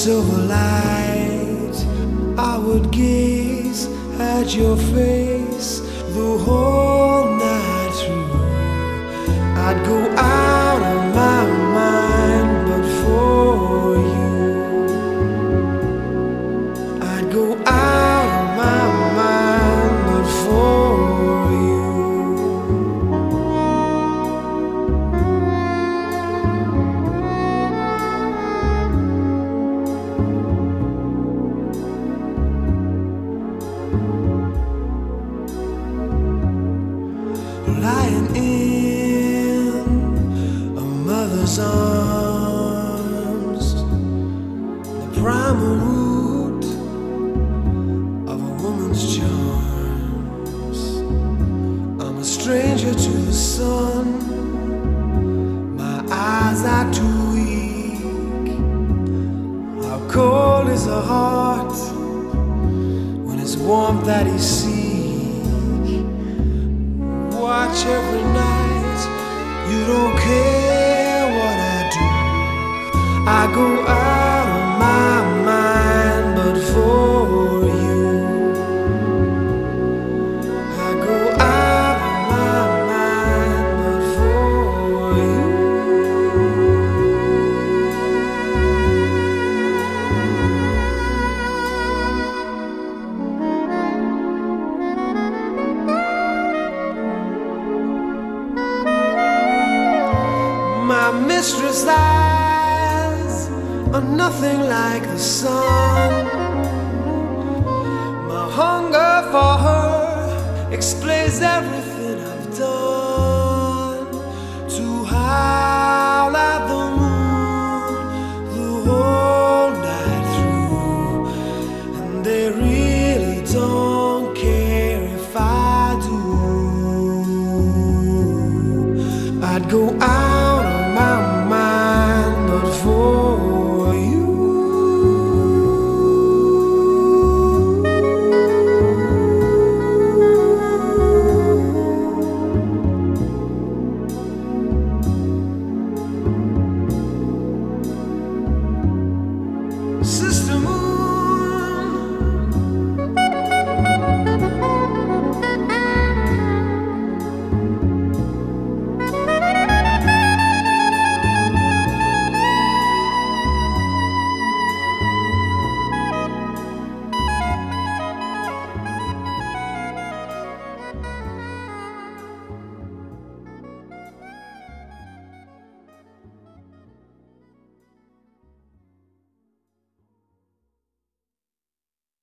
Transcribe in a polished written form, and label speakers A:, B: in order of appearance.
A: silver light, I would gaze at your face the whole night through. I'd go out of my mind but for you. I'd go out of my mind but for you. Lying in a mother's arms, the primal root of a woman's charms. I'm a stranger to the sun, my eyes are too weak. How cold is a heart when it's warmth that he seeks? Watch every night, you don't care what I do. I go out of my mind but for you. I go out of my mind but for you. My mistress' eyes are nothing like the sun. My hunger for her explains everything I've done. Too high